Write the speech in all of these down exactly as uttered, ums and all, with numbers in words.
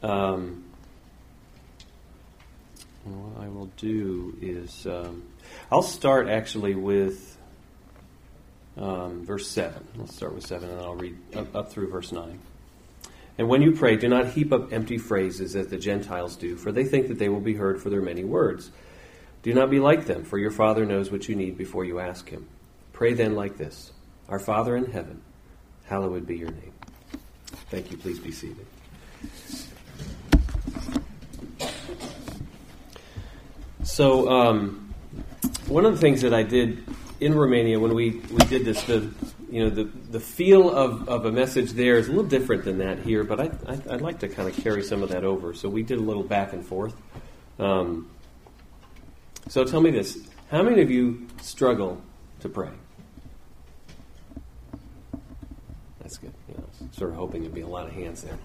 um, what I will do is um, I'll start actually with um, verse seven. Let's start with seven, and I'll read up, up through verse nine. And when you pray, do not heap up empty phrases as the Gentiles do, for they think that they will be heard for their many words. Do not be like them, for your Father knows what you need before you ask him. Pray then like this: Our Father in heaven, hallowed be your name. Thank you. Please be seated. So, um, one of the things that I did in Romania when we, we did this, the you know the, the feel of, of a message there is a little different than that here, but I, I, I'd like to kind of carry some of that over. So we did a little back and forth. Um, so tell me this: how many of you struggle to pray? That's good. You know, I was sort of hoping there'd be a lot of hands there.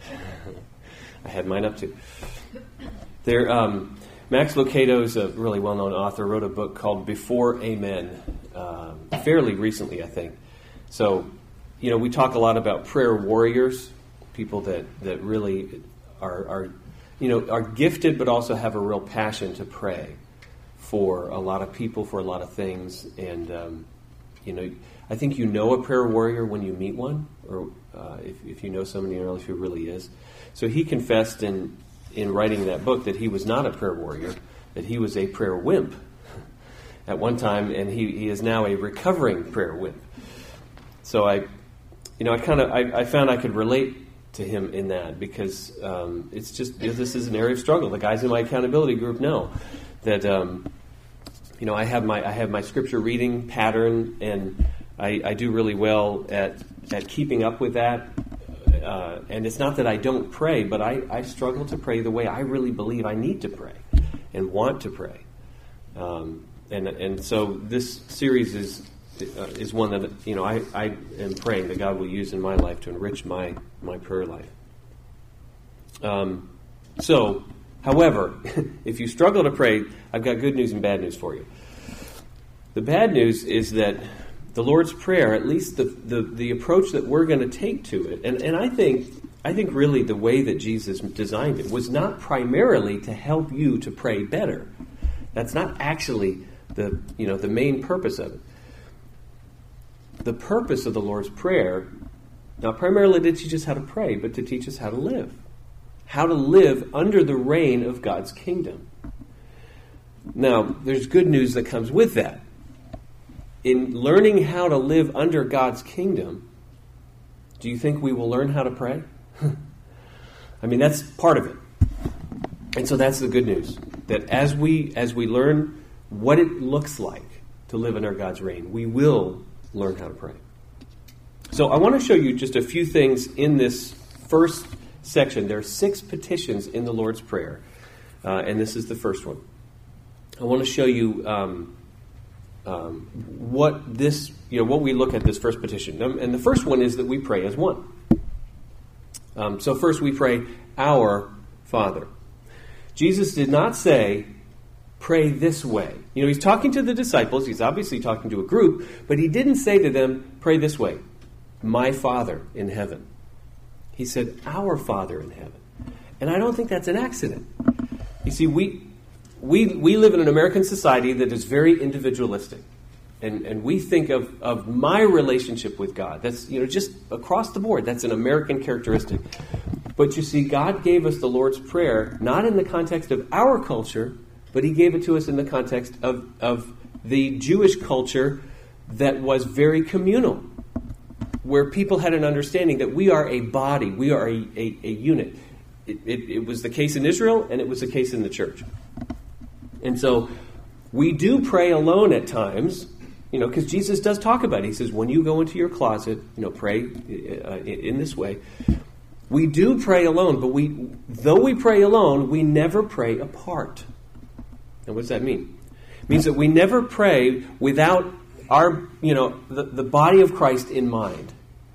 I had mine up too. There, um, Max Lucado is a really well-known author. Wrote a book called Before Amen, um, fairly recently, I think. So, you know, we talk a lot about prayer warriors, people that, that really are, are, you know, are gifted, but also have a real passion to pray for a lot of people, for a lot of things. And, um, you know, I think you know a prayer warrior when you meet one, or uh, if, if you know somebody in your life who really is. So he confessed in, in writing that book that he was not a prayer warrior, that he was a prayer wimp at one time, and he, he is now a recovering prayer wimp. So I, you know, I kind of I, I found I could relate to him in that, because um, it's just you know, this is an area of struggle. The guys in my accountability group know that um, you know I have my I have my scripture reading pattern, and I, I do really well at at keeping up with that. Uh, and it's not that I don't pray, but I, I struggle to pray the way I really believe I need to pray and want to pray. Um, and and so this series is uh, is one that you know I, I am praying that God will use in my life to enrich my my prayer life. Um, so, however, if you struggle to pray, I've got good news and bad news for you. The bad news is that the Lord's Prayer, at least the, the, the approach that we're going to take to it, and, and I think I think really the way that Jesus designed it was not primarily to help you to pray better. That's not actually the you know the main purpose of it. The purpose of the Lord's Prayer, not primarily to teach us how to pray, but to teach us how to live. How to live under the reign of God's kingdom. Now, there's good news that comes with that. In learning how to live under God's kingdom, do you think we will learn how to pray? I mean, that's part of it. And so that's the good news. That as we as we learn what it looks like to live under God's reign, we will learn how to pray. So I want to show you just a few things in this first section. There are six petitions in the Lord's Prayer, uh, and this is the first one. I want to show you um, um, what this, you know, what we look at this first petition. Um, and the first one is that we pray as one. Um, so first we pray, Our Father. Jesus did not say, pray this way. You know, he's talking to the disciples. He's obviously talking to a group, but he didn't say to them, pray this way, my Father in heaven. He said, Our Father in heaven. And I don't think that's an accident. You see, we we we live in an American society that is very individualistic. And and we think of, of my relationship with God. That's, you know, just across the board. That's an American characteristic. But you see, God gave us the Lord's Prayer, not in the context of our culture, but he gave it to us in the context of, of the Jewish culture that was very communal, where people had an understanding that we are a body, we are a, a, a unit. It, it, it was the case in Israel, and it was the case in the church. And so we do pray alone at times, you know, because Jesus does talk about it. He says, when you go into your closet, you know, pray uh, in this way. We do pray alone, but we, though we pray alone, we never pray apart. And what does that mean? It means that we never pray without our, you know, the, the body of Christ in mind.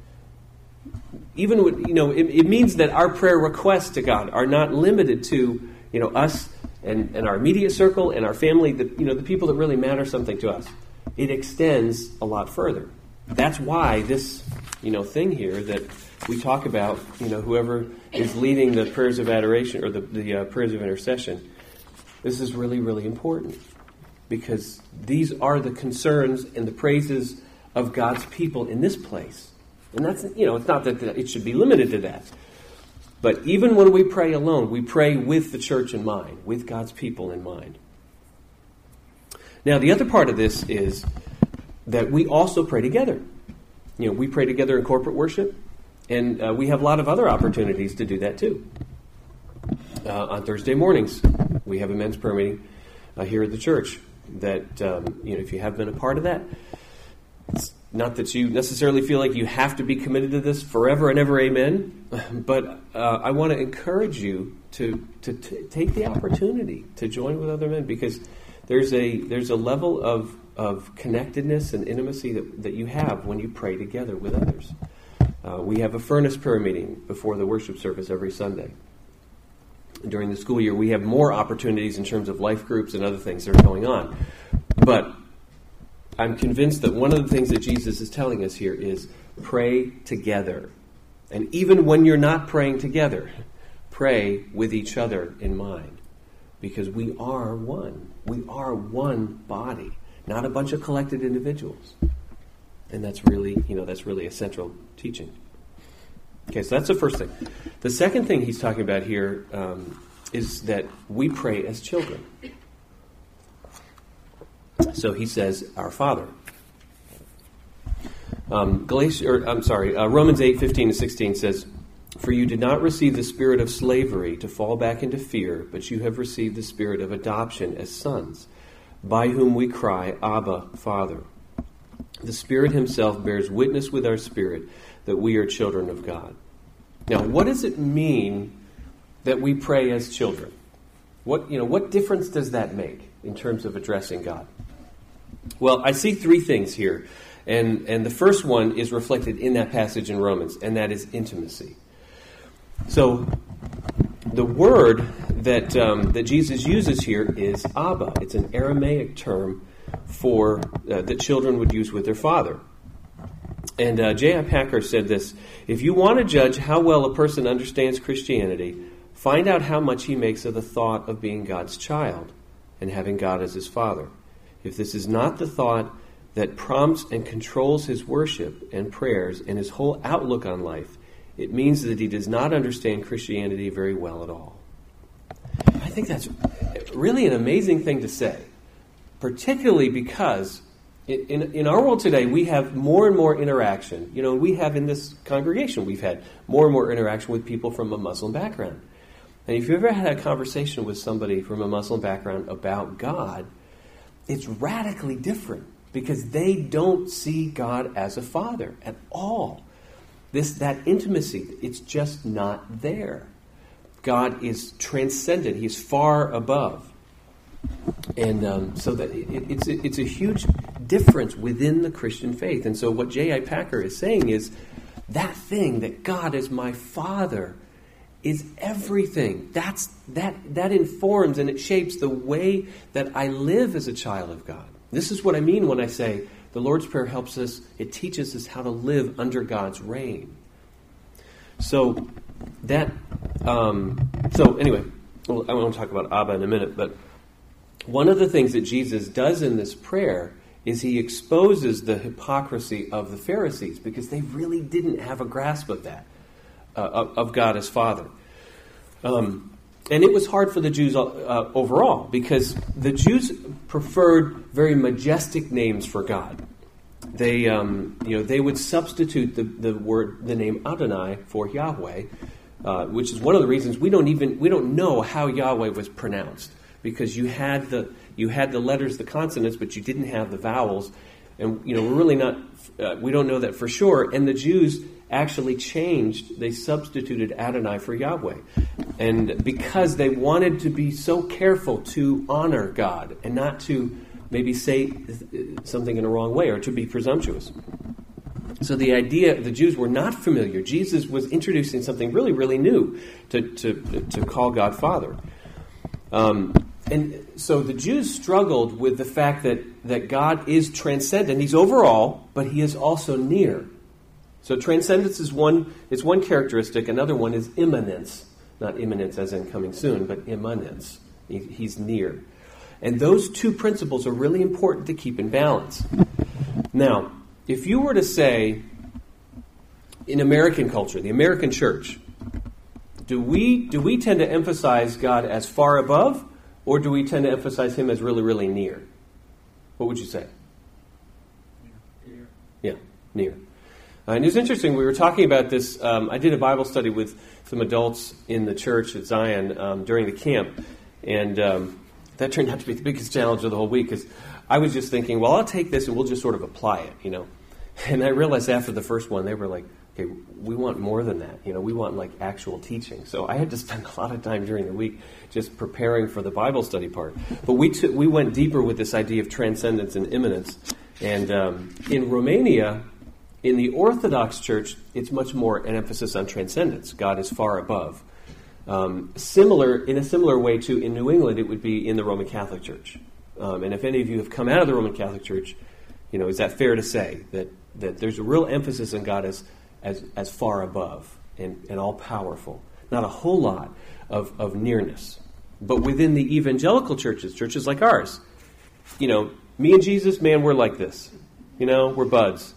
Even, with, you know, it, it means that our prayer requests to God are not limited to, you know, us and, and our immediate circle and our family, the, you know, the people that really matter something to us. It extends a lot further. That's why this you know, thing here that we talk about, you know, whoever is leading the prayers of adoration or the, the uh, prayers of intercession. This is really, really important because these are the concerns and the praises of God's people in this place. And that's, you know, it's not that it should be limited to that. But even when we pray alone, we pray with the church in mind, with God's people in mind. Now, the other part of this is that we also pray together. You know, we pray together in corporate worship, and uh, we have a lot of other opportunities to do that too. Uh, on Thursday mornings, we have a men's prayer meeting uh, here at the church. That um, you know, if you have been a part of that, it's not that you necessarily feel like you have to be committed to this forever and ever, amen. But uh, I want to encourage you to to t- take the opportunity to join with other men, because there's a there's a level of of connectedness and intimacy that, that you have when you pray together with others. Uh, we have a furnace prayer meeting before the worship service every Sunday. During the school year, we have more opportunities in terms of life groups and other things that are going on. But I'm convinced that one of the things that Jesus is telling us here is pray together. And even when you're not praying together, pray with each other in mind. Because we are one. We are one body, not a bunch of collected individuals. And that's really, you know, that's really a central teaching. Okay, so that's the first thing. The second thing he's talking about here um, is that we pray as children. So he says, "Our Father." Um, Galatia, or, I'm sorry, uh, Romans eight fifteen to sixteen says, "For you did not receive the spirit of slavery to fall back into fear, but you have received the spirit of adoption as sons, by whom we cry, Abba, Father. The Spirit himself bears witness with our spirit that we are children of God." Now, what does it mean that we pray as children? What, you know, what difference does that make in terms of addressing God? Well, I see three things here. And, and the first one is reflected in that passage in Romans, and that is intimacy. So the word that um, that Jesus uses here is Abba. It's an Aramaic term for uh, that children would use with their father. And uh, J I Packer said this: "If you want to judge how well a person understands Christianity, find out how much he makes of the thought of being God's child and having God as his father. If this is not the thought that prompts and controls his worship and prayers and his whole outlook on life, it means that he does not understand Christianity very well at all." I think that's really an amazing thing to say, particularly because in, in, in our world today, we have more and more interaction. You know, we have in this congregation, we've had more and more interaction with people from a Muslim background. And if you've ever had a conversation with somebody from a Muslim background about God, it's radically different because they don't see God as a father at all. This that intimacy, it's just not there. God is transcendent. He is far above. And um, so that it, it's, a, it's a huge difference within the Christian faith. And so what J I Packer is saying is that thing that God is my Father is everything. That's that that informs and it shapes the way that I live as a child of God. This is what I mean when I say the Lord's Prayer helps us, it teaches us how to live under God's reign. So that, um, so anyway, well, I want to talk about Abba in a minute, but one of the things that Jesus does in this prayer is he exposes the hypocrisy of the Pharisees because they really didn't have a grasp of that, uh, of, of God as Father. Um, and it was hard for the Jews uh, overall because the Jews preferred very majestic names for God. They, um, you know, they would substitute the, the word, the name Adonai for Yahweh, uh, which is one of the reasons we don't even we don't know how Yahweh was pronounced. Because you had the you had the letters, the consonants, but you didn't have the vowels, and you know we're really not uh, we don't know that for sure. And the Jews actually changed; they substituted Adonai for Yahweh, and because they wanted to be so careful to honor God and not to maybe say something in a wrong way or to be presumptuous. So the idea the Jews were not familiar. Jesus was introducing something really, really new to to to call God Father. Um, and so the Jews struggled with the fact that, that God is transcendent. He's over all, but he is also near. So transcendence is one, it's one characteristic. Another one is immanence. Not imminence as in coming soon, but immanence. He, he's near. And those two principles are really important to keep in balance. Now, if you were to say, in American culture, the American church, do we do we tend to emphasize God as far above, or do we tend to emphasize Him as really, really near? What would you say? Near. Yeah, near. Uh, and it was interesting, we were talking about this, um, I did a Bible study with some adults in the church at Zion um, during the camp, and um, that turned out to be the biggest challenge of the whole week, because I was just thinking, well, I'll take this and we'll just sort of apply it, you know. And I realized after the first one, they were like, okay, we want more than that, you know, we want like actual teaching. So I had to spend a lot of time during the week just preparing for the Bible study part. But we took, we went deeper with this idea of transcendence and immanence. And um, in Romania, in the Orthodox Church, it's much more an emphasis on transcendence. God is far above. Um, similar, in a similar way to in New England, it would be in the Roman Catholic Church. Um, and if any of you have come out of the Roman Catholic Church, you know, is that fair to say that, that there's a real emphasis on God as as, as far above and, and all powerful? Not a whole lot of, of nearness. But within the evangelical churches, churches like ours, you know, me and Jesus, man, we're like this. You know, we're buds.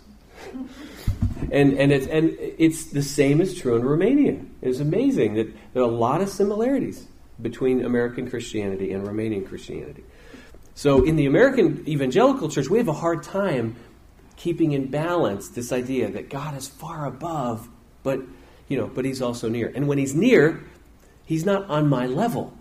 And and it's and it's the same is true in Romania. It's amazing that there are a lot of similarities between American Christianity and Romanian Christianity. So in the American evangelical church, we have a hard time keeping in balance this idea that God is far above, but you know, but He's also near. And when He's near, He's not on my level.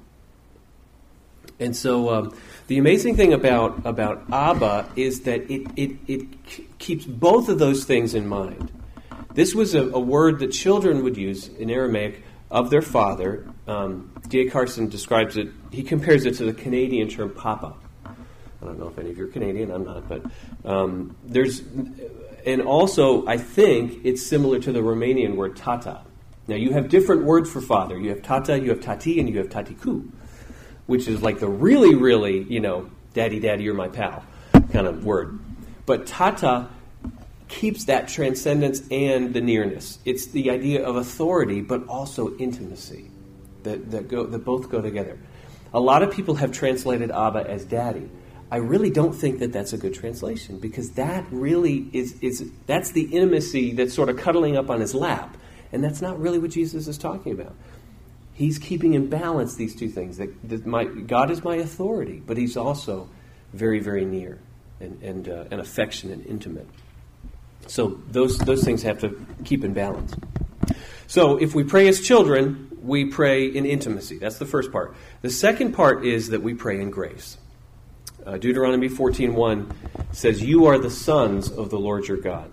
And so um, the amazing thing about about Abba is that it it it keeps both of those things in mind. This was a, a word that children would use in Aramaic of their father. Um, D A Carson describes it, he compares it to the Canadian term papa. I don't know if any of you are Canadian, I'm not, but um, there's, and also I think it's similar to the Romanian word tata. Now you have different words for father. You have tata, you have tati, and you have tatiku, which is like the really, really, you know, daddy, daddy, you're my pal kind of word. But tata keeps that transcendence and the nearness. It's the idea of authority, but also intimacy that that go that both go together. A lot of people have translated Abba as daddy. I really don't think that that's a good translation, because that really is is that's the intimacy that's sort of cuddling up on His lap, and that's not really what Jesus is talking about. He's keeping in balance these two things. That, that my God is my authority, but He's also very, very near and and, uh, and affectionate and intimate. So those those things have to keep in balance. So if we pray as children, we pray in intimacy. That's the first part. The second part is that we pray in grace. Uh, Deuteronomy fourteen one says, "You are the sons of the Lord your God."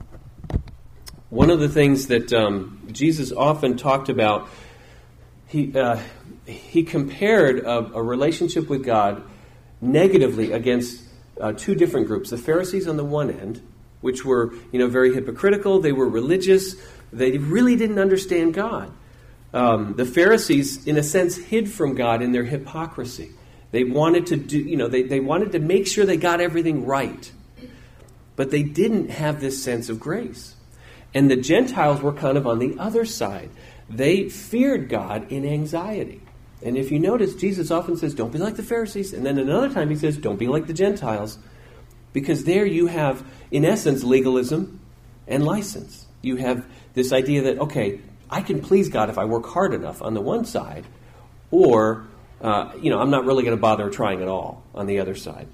One of the things that um, Jesus often talked about, he uh, he compared a, a relationship with God negatively against uh, two different groups. The Pharisees on the one end, which were, you know, very hypocritical. They were religious. They really didn't understand God. Um, the Pharisees, in a sense, hid from God in their hypocrisy. They wanted to do, you know, they, they wanted to make sure they got everything right. But they didn't have this sense of grace. And the Gentiles were kind of on the other side. They feared God in anxiety. And if you notice, Jesus often says, don't be like the Pharisees. And then another time He says, don't be like the Gentiles. Because there you have, in essence, legalism and license. You have this idea that, okay, I can please God if I work hard enough on the one side, or, uh, you know, I'm not really going to bother trying at all on the other side.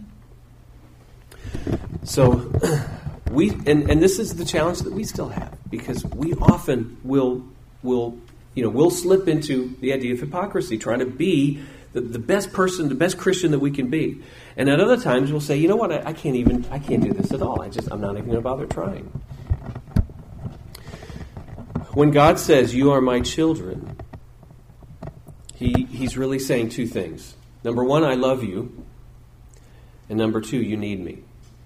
So, we, and, and this is the challenge that we still have, because we often will, will, you know, we'll slip into the idea of hypocrisy, trying to be the, the best person, the best Christian that we can be. And at other times we'll say, you know what, I, I can't even, I can't do this at all. I just, I'm not even going to bother trying. When God says, "You are my children," he, He's really saying two things. Number one, I love you. And number two, you need me.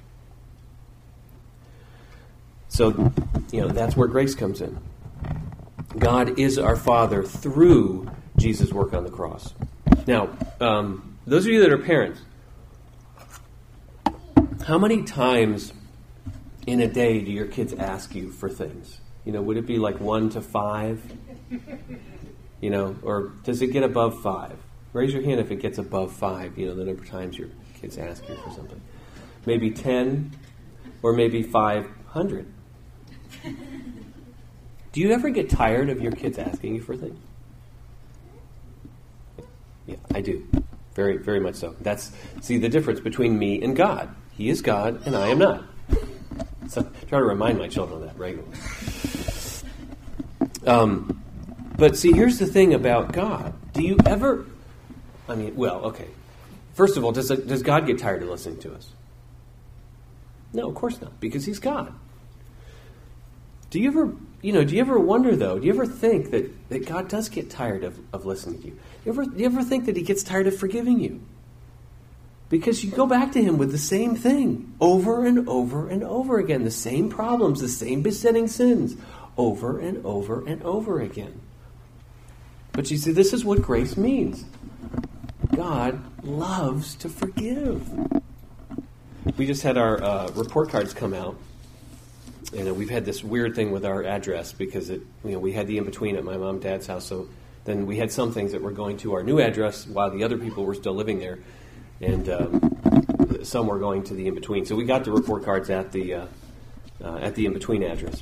So, you know, that's where grace comes in. God is our Father through Jesus' work on the cross. Now, um, those of you that are parents, how many times in a day do your kids ask you for things? You know, would it be like one to five? You know, or does it get above five? Raise your hand if it gets above five, you know, the number of times your kids ask you for something. Maybe ten, or maybe five hundred. Do you ever get tired of your kids asking you for things? Yeah, I do. Very, very much so. That's, see, the difference between me and God. He is God, and I am not. So I try to remind my children of that regularly. Um, but see, here's the thing about God. Do you ever, I mean, well, okay. First of all, does, does God get tired of listening to us? No, of course not, because he's God. Do you ever, you know, do you ever wonder, though, do you ever think that, that God does get tired of, of listening to you? You ever, do you ever think that he gets tired of forgiving you? Because you go back to him with the same thing over and over and over again. The same problems, the same besetting sins over and over and over again. But you see, this is what grace means. God loves to forgive. We just had our uh, report cards come out. And uh, we've had this weird thing with our address because it, you know, we had the in-between at my mom and dad's house. So then we had some things that were going to our new address while the other people were still living there. And um, some were going to the in-between. So we got the report cards at the uh, uh, at the in-between address.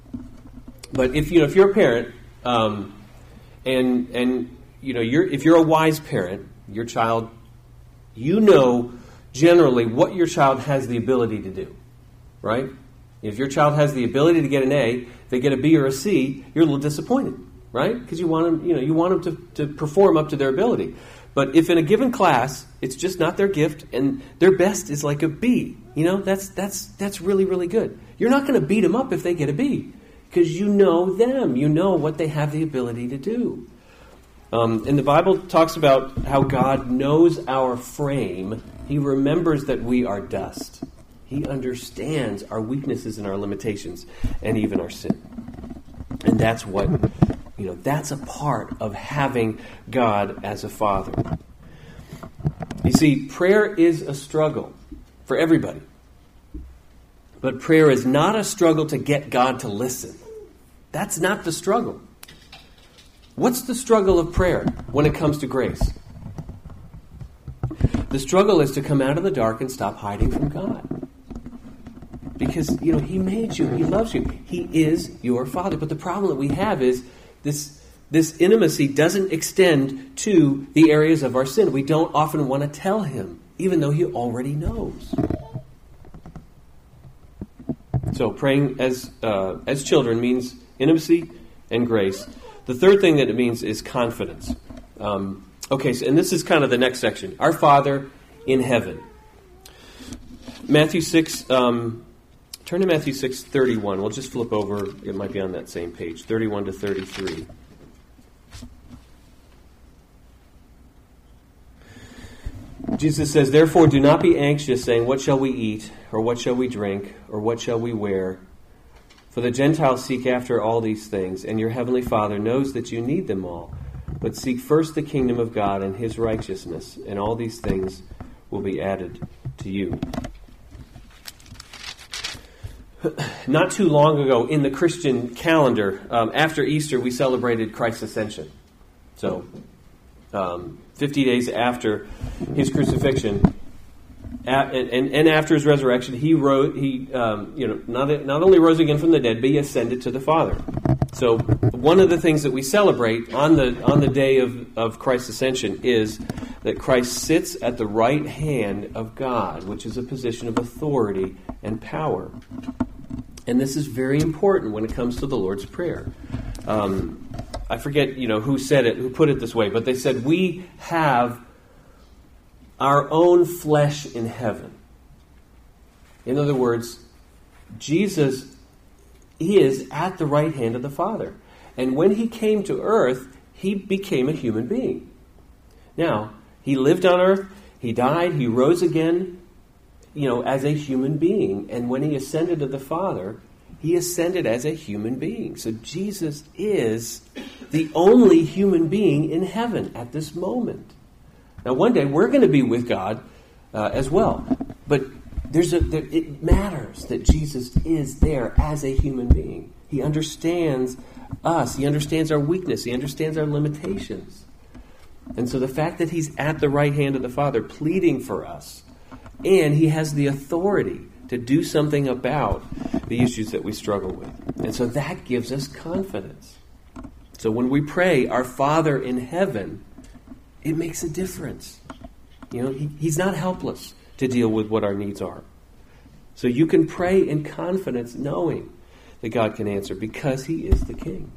But if you know if you're a parent, um, and and you know you're if you're a wise parent, your child, you know generally what your child has the ability to do, right? If your child has the ability to get an A, if they get a B or a C, you're a little disappointed, right? Because you want them, you know, you want them to, to perform up to their ability. But if in a given class, it's just not their gift, and their best is like a B, you know, that's that's that's really, really good. You're not going to beat them up if they get a B, because you know them. You know what they have the ability to do. Um, and the Bible talks about how God knows our frame. He remembers that we are dust. He understands our weaknesses and our limitations, and even our sin. And that's what... You know, that's a part of having God as a father. You see, prayer is a struggle for everybody. But prayer is not a struggle to get God to listen. That's not the struggle. What's the struggle of prayer when it comes to grace? The struggle is to come out of the dark and stop hiding from God. Because, you know, he made you. He loves you. He is your father. But the problem that we have is This this intimacy doesn't extend to the areas of our sin. We don't often want to tell him, even though he already knows. So praying as uh, as children means intimacy and grace. The third thing that it means is confidence. Um, okay, so, and this is kind of the next section. Our Father in heaven. Matthew six... Um, Turn to Matthew six thirty-one. We'll just flip over. It might be on that same page, thirty-one to thirty-three. Jesus says, "Therefore do not be anxious, saying, 'What shall we eat? Or what shall we drink? Or what shall we wear?' For the Gentiles seek after all these things, and your heavenly Father knows that you need them all. But seek first the kingdom of God and his righteousness, and all these things will be added to you." Not too long ago in the Christian calendar, um, after Easter, we celebrated Christ's ascension. So, um, fifty days after his crucifixion, at, and, and after his resurrection, he rose. He, um, you know, not not only rose again from the dead, but he ascended to the Father. So, one of the things that we celebrate on the on the day of, of Christ's ascension is that Christ sits at the right hand of God, which is a position of authority and power. And this is very important when it comes to the Lord's Prayer. Um, I forget, you know, who said it, who put it this way, but they said, we have our own flesh in heaven. In other words, Jesus is at the right hand of the Father. And when he came to earth, he became a human being. Now, he lived on earth, he died, he rose again, you know, as a human being. And when he ascended to the Father, he ascended as a human being. So Jesus is the only human being in heaven at this moment. Now, one day we're going to be with God uh, as well. But there's a there, it matters that Jesus is there as a human being. He understands us. He understands our weakness. He understands our limitations. And so the fact that he's at the right hand of the Father pleading for us, and he has the authority to do something about the issues that we struggle with. And so that gives us confidence. So when we pray, our Father in heaven, it makes a difference. You know, he, he's not helpless to deal with what our needs are. So you can pray in confidence knowing that God can answer because he is the King.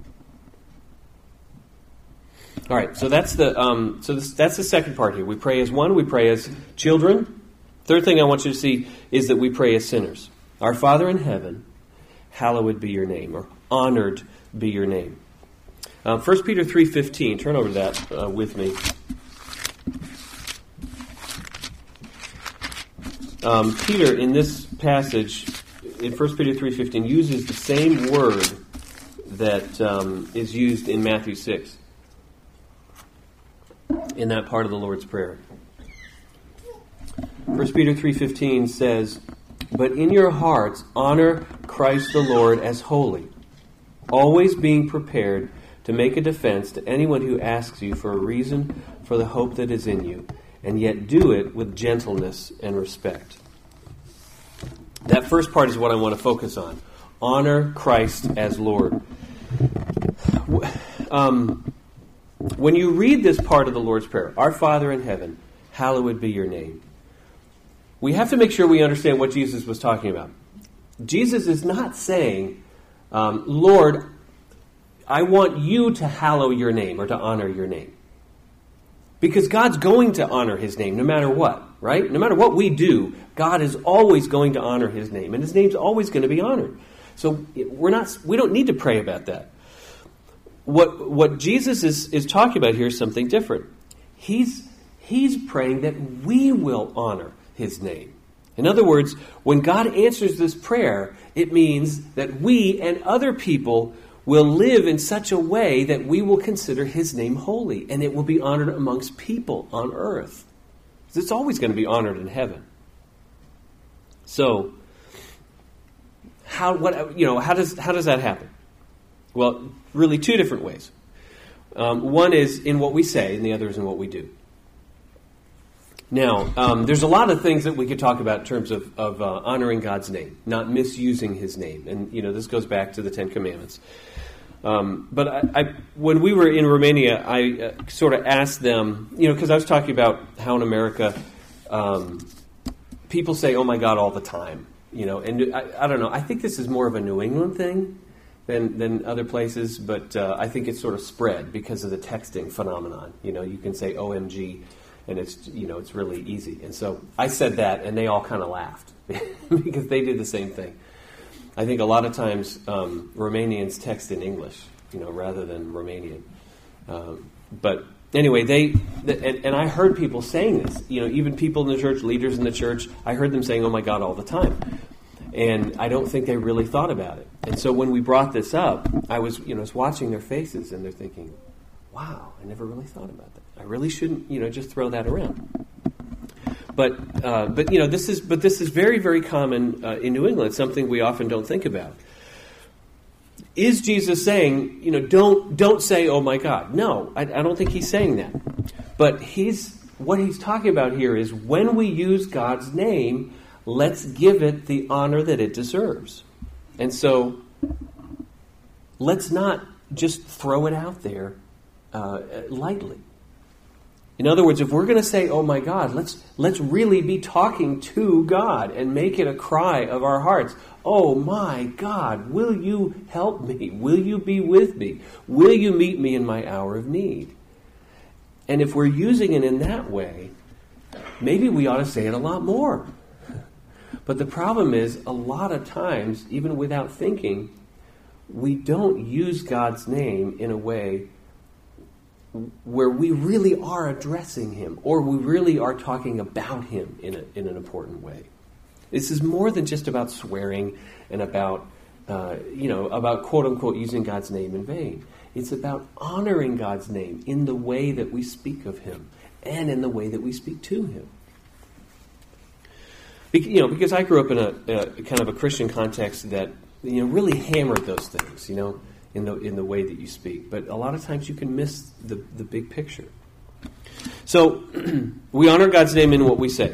All right, so that's the um, so this, that's the second part here. We pray as one, we pray as children. Third thing I want you to see is that we pray as sinners. Our Father in heaven, hallowed be your name, or honored be your name. Uh, First Peter three fifteen, turn over to that uh, with me. Um, Peter, in this passage, in First Peter three fifteen, uses the same word that um, is used in Matthew six, in that part of the Lord's Prayer. First Peter three fifteen says, "But in your hearts honor Christ the Lord as holy, always being prepared to make a defense to anyone who asks you for a reason for the hope that is in you, and yet do it with gentleness and respect." That first part is what I want to focus on. Honor Christ as Lord. Um, when you read this part of the Lord's Prayer, Our Father in heaven, hallowed be your name, we have to make sure we understand what Jesus was talking about. Jesus is not saying, um, Lord, I want you to hallow your name or to honor your name. Because God's going to honor his name no matter what, right? No matter what we do, God is always going to honor his name, and his name's always going to be honored. So we're not, we don't need to pray about that. What what Jesus is, is talking about here is something different. He's he's praying that we will honor his name. In other words, when God answers this prayer, it means that we and other people will live in such a way that we will consider his name holy, and it will be honored amongst people on earth. It's always going to be honored in heaven. So, how what you know how does how does that happen? Well, really two different ways. Um, one is in what we say, and the other is in what we do. Now, um, there's a lot of things that we could talk about in terms of, of uh, honoring God's name, not misusing his name. And, you know, this goes back to the Ten Commandments. Um, but I, I, when we were in Romania, I uh, sort of asked them, you know, because I was talking about how in America um, people say, oh, my God, all the time. You know, and I, I don't know. I think this is more of a New England thing than, than other places, but uh, I think it's sort of spread because of the texting phenomenon. You know, you can say O M G. And it's, you know, it's really easy. And so I said that, and they all kind of laughed because they did the same thing. I think a lot of times um, Romanians text in English, you know, rather than Romanian. Um, but anyway, they the, and, and I heard people saying this. You know, even people in the church, leaders in the church, I heard them saying, "Oh my God," all the time. And I don't think they really thought about it. And so when we brought this up, I was, you know, I was watching their faces, and they're thinking, wow, I never really thought about that. I really shouldn't, you know, just throw that around. But, uh, but you know, this is, but this is very, very common uh, in New England. Something we often don't think about. Is Jesus saying, you know, don't, don't say, "Oh my God"? No, I, I don't think he's saying that. But he's, what he's talking about here is when we use God's name, let's give it the honor that it deserves. And so, let's not just throw it out there uh, lightly. In other words, if we're going to say, "Oh my God," let's let's really be talking to God and make it a cry of our hearts. "Oh my God, will you help me? Will you be with me? Will you meet me in my hour of need?" And if we're using it in that way, maybe we ought to say it a lot more. But the problem is, a lot of times, even without thinking, we don't use God's name in a way where we really are addressing him, or we really are talking about him in a, in an important way. This is more than just about swearing and about, uh, you know, about quote unquote using God's name in vain. It's about honoring God's name in the way that we speak of him and in the way that we speak to him. Be- you know, because I grew up in a, a kind of a Christian context that, you know, really hammered those things, you know, in the in the way that you speak. But a lot of times you can miss the, the big picture. So we honor God's name in what we say.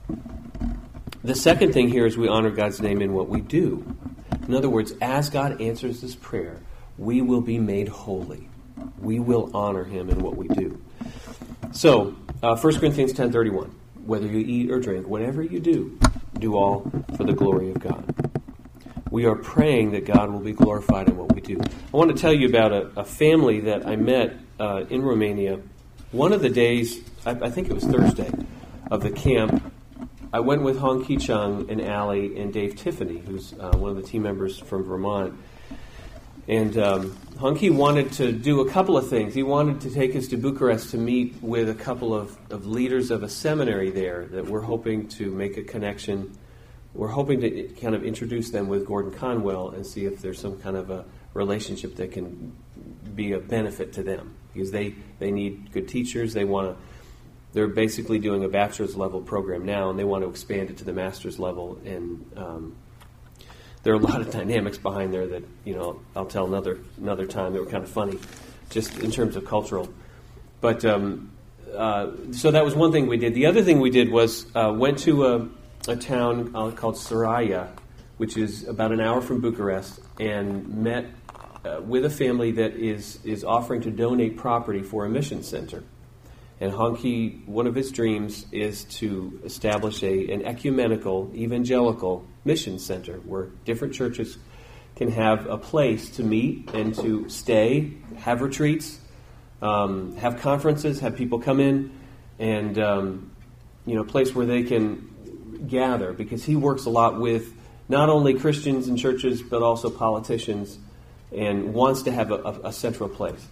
The second thing here is we honor God's name in what we do. In other words, as God answers this prayer, we will be made holy. We will honor him in what we do. So, uh, First Corinthians ten thirty-one, whether you eat or drink, whatever you do, do all for the glory of God. We are praying that God will be glorified in what we do. I want to tell you about a, a family that I met uh, in Romania. One of the days, I, I think it was Thursday, of the camp, I went with Hong Ki-chung and Allie and Dave Tiffany, who's uh, one of the team members from Vermont. And um, Hong Ki wanted to do a couple of things. He wanted to take us to Bucharest to meet with a couple of, of leaders of a seminary there that we're hoping to make a connection. We're hoping to kind of introduce them with Gordon Conwell and see if there's some kind of a relationship that can be a benefit to them. Because they, they need good teachers. They want to... They're basically doing a bachelor's level program now, and they want to expand it to the master's level. And um, there are a lot of dynamics behind there that, you know, I'll tell another another time that were kind of funny, just in terms of cultural. But um, uh, so that was one thing we did. The other thing we did was uh, went to a, a town uh, called Saraia, which is about an hour from Bucharest, and met uh, with a family that is is offering to donate property for a mission center. And Hong Ki, one of his dreams is to establish a an ecumenical, evangelical mission center where different churches can have a place to meet and to stay, have retreats, um, have conferences, have people come in, and um, you know, a place where they can gather. Because he works a lot with not only Christians and churches but also politicians, and wants to have a, a, a central place.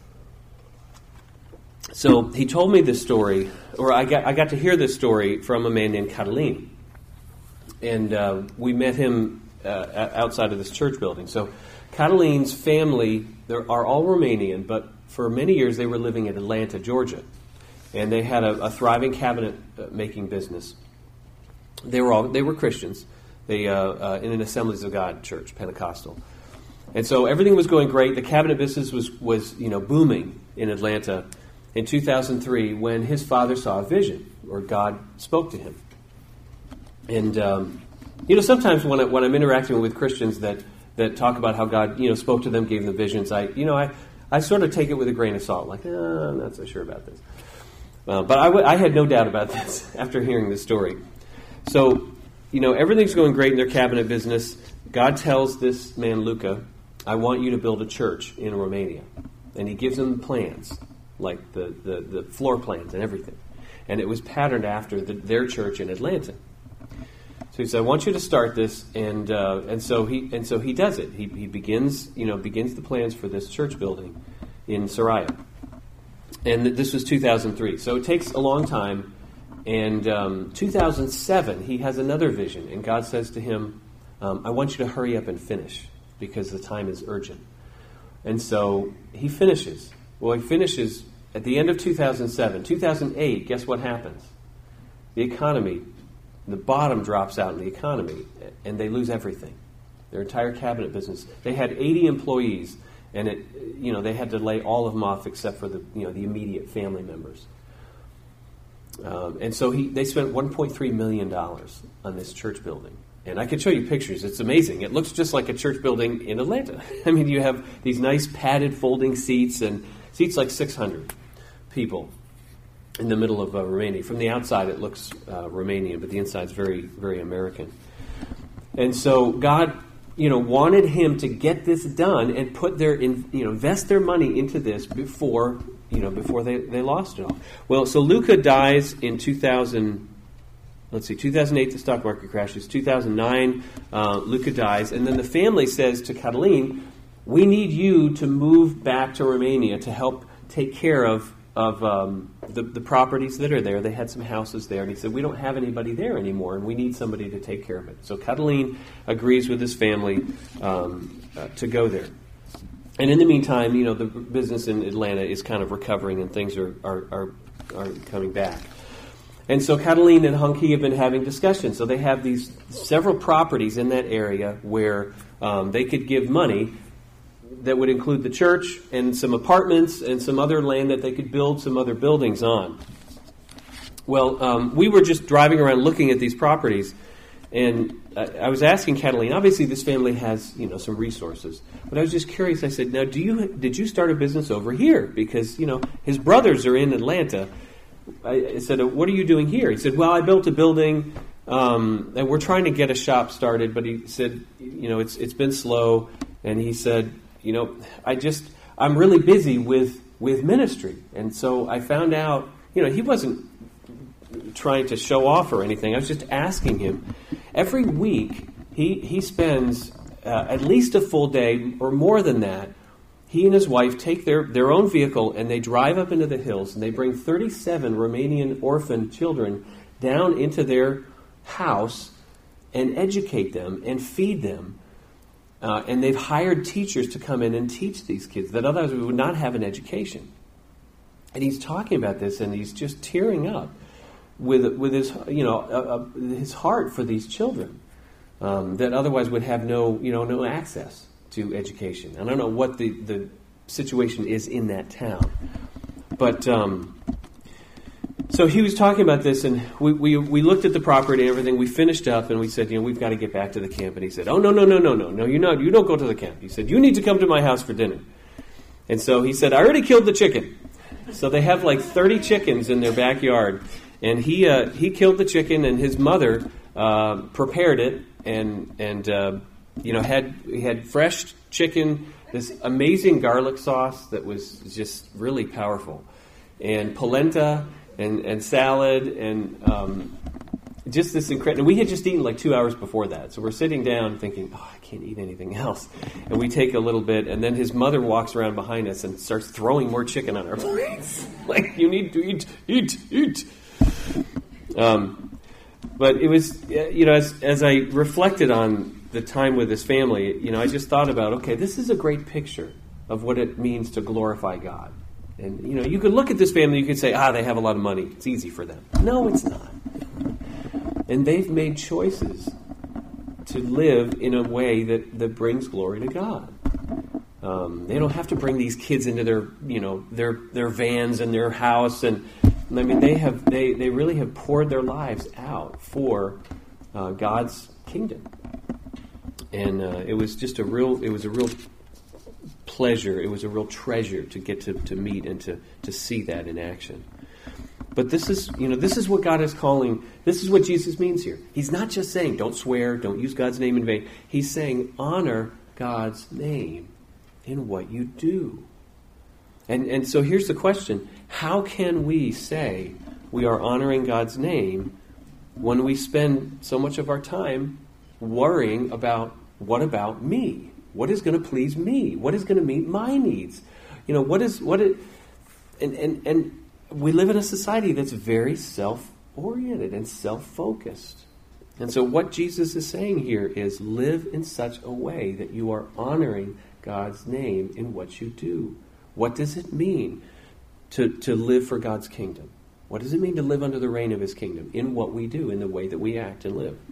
So he told me this story, or I got I got to hear this story from a man named Catalin. And uh, we met him uh, outside of this church building. So Catalin's family are all Romanian, but for many years they were living in Atlanta, Georgia. And they had a, a thriving cabinet-making business. They were all they were Christians. They uh, uh, in an Assemblies of God church, Pentecostal. And so everything was going great. The cabinet business was, was you know, booming in Atlanta. In two thousand three, when his father saw a vision, or God spoke to him. And, um, you know, sometimes when, I, when I'm interacting with Christians that, that talk about how God, you know, spoke to them, gave them visions, I, you know, I, I sort of take it with a grain of salt. Like, oh, I'm not so sure about this. Uh, but I, w- I had no doubt about this after hearing this story. So, you know, everything's going great in their cabinet business. God tells this man, Luca, I want you to build a church in Romania. And he gives them plans. Like the, the, the floor plans and everything. And it was patterned after the, their church in Atlanta. So he said, I want you to start this, and uh, and so he and so he does it. He he begins, you know, begins the plans for this church building in Saraia. And this was two thousand three. So it takes a long time. And um, two thousand seven, he has another vision, and God says to him, um, I want you to hurry up and finish, because the time is urgent. And so he finishes. Well, he finishes at the end of two thousand seven. two thousand eight, guess what happens? The economy, the bottom drops out in the economy, and they lose everything. Their entire cabinet business. They had eighty employees, and it, you know, they had to lay all of them off except for the, you know, the immediate family members. Um, and so he, they spent one point three million dollars on this church building. And I could show you pictures. It's amazing. It looks just like a church building in Atlanta. I mean, you have these nice padded folding seats, and seats like six hundred people in the middle of uh, Romania. From the outside, it looks uh, Romanian, but the inside's very, very American. And so God, you know, wanted him to get this done and put their, in, you know, invest their money into this before, you know, before they, they lost it all. Well, so Luca dies in two thousand. Let's see, two thousand eight, the stock market crashes. two thousand nine, uh, Luca dies, and then the family says to Catalin, we need you to move back to Romania to help take care of of um, the, the properties that are there. They had some houses there, and he said, we don't have anybody there anymore, and we need somebody to take care of it. So Catalin agrees with his family um, uh, to go there. And in the meantime, you know, the business in Atlanta is kind of recovering, and things are are, are, are coming back. And so Cataline and Hunky have been having discussions. So they have these several properties in that area where um, they could give money that would include the church and some apartments and some other land that they could build some other buildings on. Well, um, we were just driving around looking at these properties, and I, I was asking Cataline, obviously this family has, you know, some resources, but I was just curious. I said, now, do you did you start a business over here? Because, you know, his brothers are in Atlanta. I, I said, what are you doing here? He said, well, I built a building, um, and we're trying to get a shop started, but he said, you know, it's it's been slow, and he said, you know, I just, I'm really busy with, with ministry. And so I found out, you know, he wasn't trying to show off or anything. I was just asking him. Every week, he, he spends uh, at least a full day or more than that. He and his wife take their, their own vehicle and they drive up into the hills and they bring thirty-seven Romanian orphan children down into their house and educate them and feed them. Uh, and they've hired teachers to come in and teach these kids that otherwise we would not have an education. And he's talking about this, and he's just tearing up with with his you know uh, uh, his heart for these children um, that otherwise would have no you know no access to education. I don't know what the, the situation is in that town, but. Um, So he was talking about this, and we, we we looked at the property and everything. We finished up, and we said, you know, we've got to get back to the camp. And he said, oh, no, no, no, no, no, no, you're not. You don't go to the camp. He said, you need to come to my house for dinner. And so he said, I already killed the chicken. So they have like thirty chickens in their backyard, and he uh, he killed the chicken, and his mother uh, prepared it, and and uh, you know had he had fresh chicken, this amazing garlic sauce that was just really powerful, and polenta. And, and salad and um, just this incredible. We had just eaten like two hours before that, so we're sitting down thinking, "Oh, I can't eat anything else." And we take a little bit, and then his mother walks around behind us and starts throwing more chicken on our plates. Like, you need to eat, eat, eat. Um, but it was, you know, as as I reflected on the time with this family, you know, I just thought about, okay, this is a great picture of what it means to glorify God. And, you know, you could look at this family, you could say, ah, they have a lot of money. It's easy for them. No, it's not. And they've made choices to live in a way that, that brings glory to God. Um, they don't have to bring these kids into their, you know, their their vans and their house. And, I mean, they have they, they really have poured their lives out for uh, God's kingdom. And uh, it was just a real, it was a real pleasure. It was a real treasure to get to, to meet and to, to see that in action. But this is, you know, this is what God is calling, this is what Jesus means here. He's not just saying, don't swear, don't use God's name in vain. He's saying, honor God's name in what you do. And, and so here's the question. How can we say we are honoring God's name when we spend so much of our time worrying about, what about me? What is going to please me? What is going to meet my needs? You know, what is what it and and and we live in a society that's very self-oriented and self-focused. And so what Jesus is saying here is live in such a way that you are honoring God's name in what you do. What does it mean to to live for God's kingdom? What does it mean to live under the reign of his kingdom in what we do, in the way that we act and live?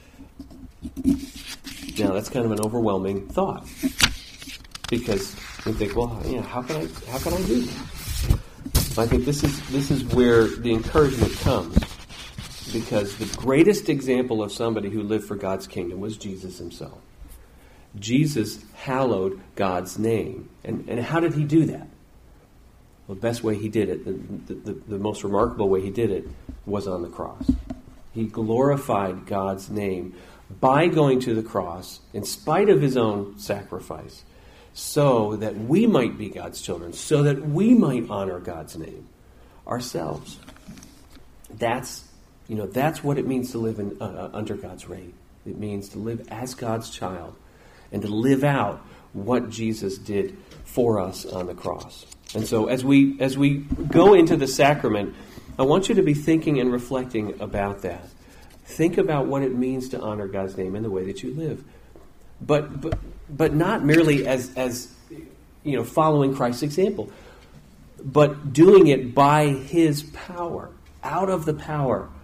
Now, that's kind of an overwhelming thought, because you think, well, you know, how can I how can I do that? I think this is this is where the encouragement comes, because the greatest example of somebody who lived for God's kingdom was Jesus himself. Jesus hallowed God's name, and and how did he do that? Well, the best way he did it, the, the, the most remarkable way he did it, was on the cross. He glorified God's name by going to the cross in spite of his own sacrifice, so that we might be God's children, so that we might honor God's name ourselves. That's, you know, that's what it means to live in, uh, under God's reign. It means to live as God's child and to live out what Jesus did for us on the cross. And so as we as we go into the sacrament, I want you to be thinking and reflecting about that. Think about what it means to honor God's name in the way that you live. But but but not merely as as you know, following Christ's example, but doing it by his power, out of the power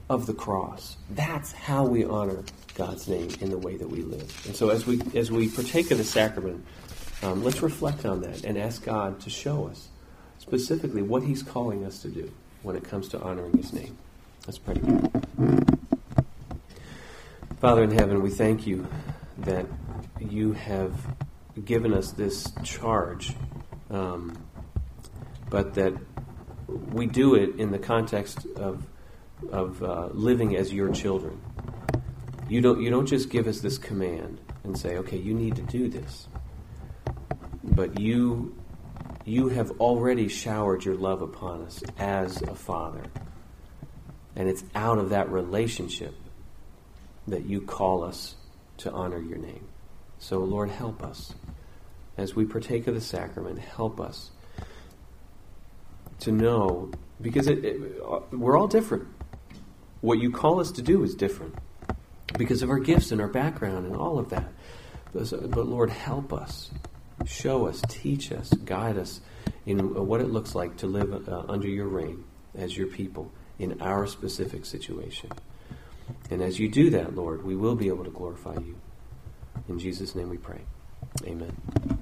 of the cross. That's how we honor God's name in the way that we live. And so as we as we partake of the sacrament, um, let's reflect on that and ask God to show us specifically what he's calling us to do when it comes to honoring his name. Let's pray. Father in heaven, we thank you that you have given us this charge, um, but that we do it in the context of of uh, living as your children. You don't you don't just give us this command and say, okay, you need to do this. But you you have already showered your love upon us as a father. And it's out of that relationship that you call us to honor your name. So, Lord, help us. As we partake of the sacrament, help us to know, because it, it, we're all different. What you call us to do is different because of our gifts and our background and all of that. But, but Lord, help us. Show us, teach us, guide us in what it looks like to live uh, under your reign as your people in our specific situation. And as you do that, Lord, we will be able to glorify you. In Jesus' name we pray. Amen.